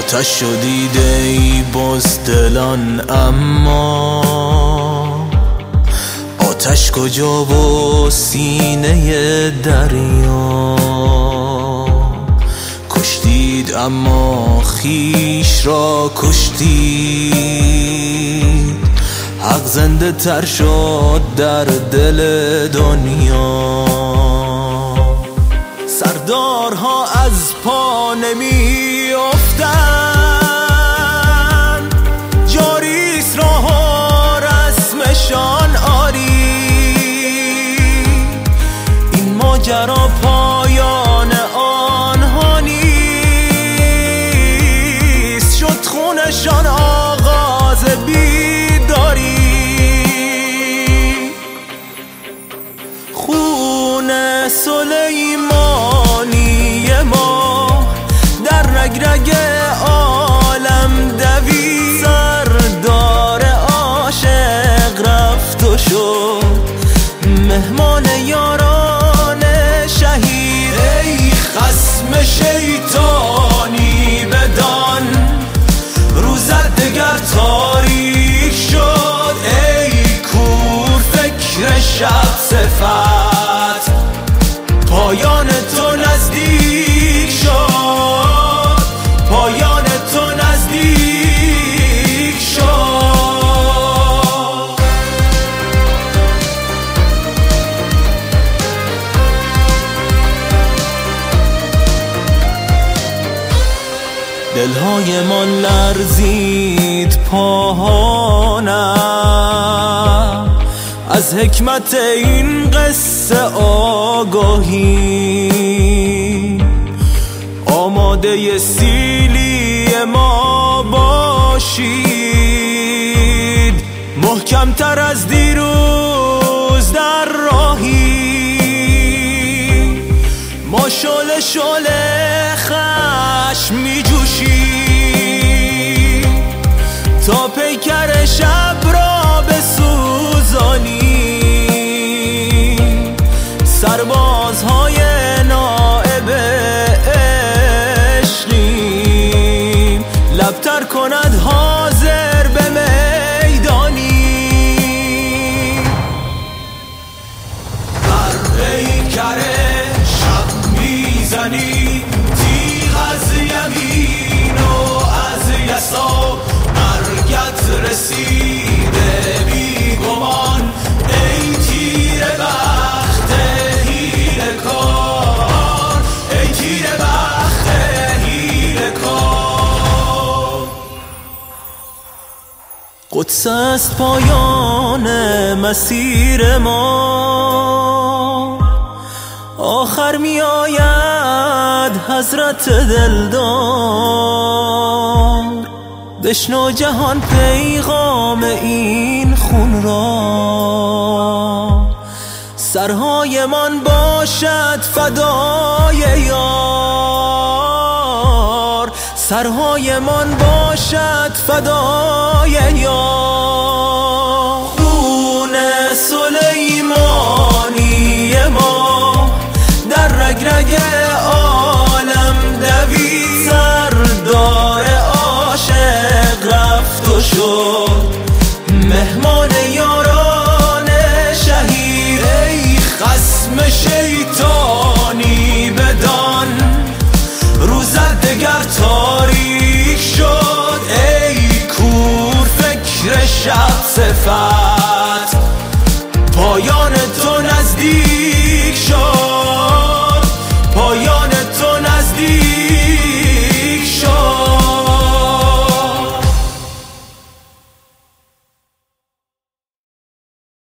آتش شدید ای بزدلان، اما آتش کجا و سینه دریا؟ کشتید اما خیش را کشتید، حق زنده تر شد در دل دنیا. سردارها از پا نمی افتند، جاریست راه و رسمشان آری. این ماجرا پایان آنها نیست، شد خونشان آغاز بیداری. خون سلیمانی ما در رگ عالم دوید، سردار عاشق رفت و شد مهمان یاران شهید. ای خصم شیطانی بدان، روزت دگر تاریک شد. ای کور فکر شب صفت، پایان تو نزدیک شد، پایان تو نزدیک شد. دلهای ما لرزید پاهانم، از حکمت این قصه آگاهی. آماده سیلی ما باشید، محکم تر از دیروز در راهی. ما شعله شعله خشم می جوشیم، تا پیکر شب را بسوزانیم. سربازهای نائب عشقیم، لبتر کند حاضر به میدانی. بر پیکر شب میزنی تیغ از یمین و از یسار، مرگت رسیده بی گمان. ای تیر بخت حیله کار، ای تیر بخت حیله کار. قدس است پایان مسیر ما، آخر می آید حضرت دلدار. بشنو جهان پیغام این خون را، سرهای من باشد فدای یار، سرهای من باشد فدای یار.